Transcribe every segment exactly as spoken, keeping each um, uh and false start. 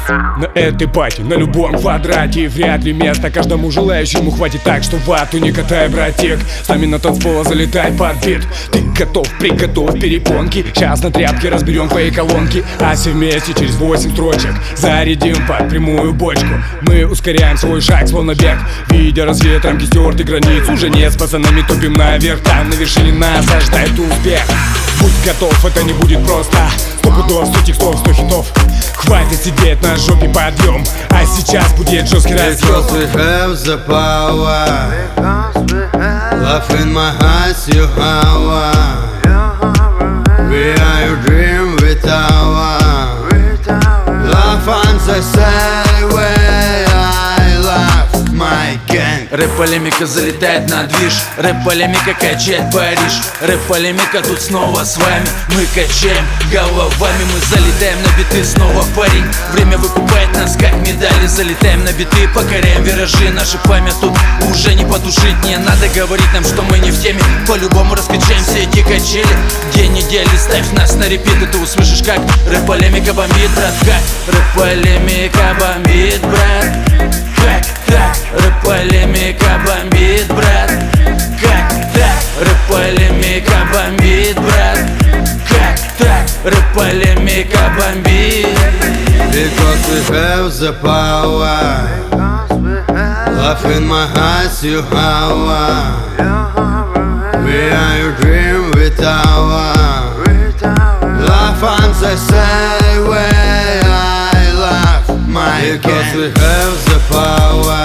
На этой пати, на любом квадрате вряд ли места каждому желающему хватит, так что вату не катай, братик. С нами на танцпола залетай под бит. Ты готов, приготовь перепонки. Сейчас на тряпке разберем твои колонки. А все вместе через восемь строчек зарядим под прямую бочку. Мы ускоряем свой шаг, словно бег, видя рассвет, рамки стерты границ. Уже нет, с пацанами топим наверх. Там на вершине нас ожидает успех. Будь готов, это не будет просто. Сто пудов, сто текстов, сто хитов. Хватит сидеть на жопе, подъем. А сейчас будет жесткий разъем. Because we have the power, love in my eyes, you have. We are your dream with our love on the same way. I love my gang. Рэп-полемика залетает на движ. Рэп-полемика качает Париж. Рэп-полемика тут снова с вами. Мы качаем головами, мы залетаем на биты снова, парень. Время выкупает нас как медали. Залетаем на биты, покоряем виражи. Наши пламя тут уже не потушить. Не надо говорить нам, что мы не в теме. По-любому раскачаем все эти качели. День недели, ставь нас на репит, и ты услышишь, как рэп-полемика бомбит, брат. Как рэп-полемика бомбит, брат. Как так? Рэп-полемика бомбит, брат. Как так? Рэп-полемика бомбит, брат. Как так? Рэп-полемика бомбит. Because we have the power, love in my eyes, you have. We are your dream with our love on the same way. I love my gang. Because we have the power,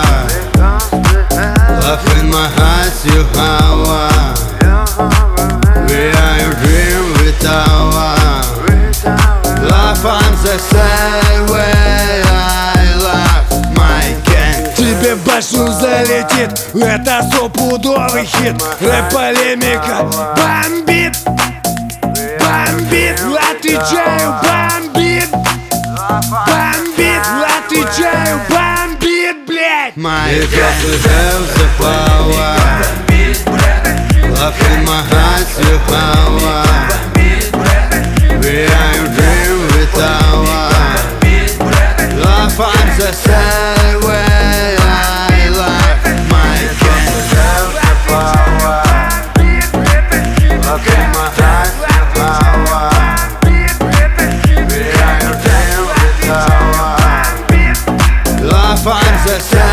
love in my eyes, you have. We are your dream with our love on the same way. I love my gang. Тебе в башню залетит, это стопудовый хит. Рэп-полемика бомбит, бомбит, отвечаю, бомбит, бомбит, отвечаю, бомбит, блядь. Because we have the power, love in my eyes, you have. We are your dream with our love on the same way. I love my gang. Love in my eyes, you have. We are your dream with our love on the same.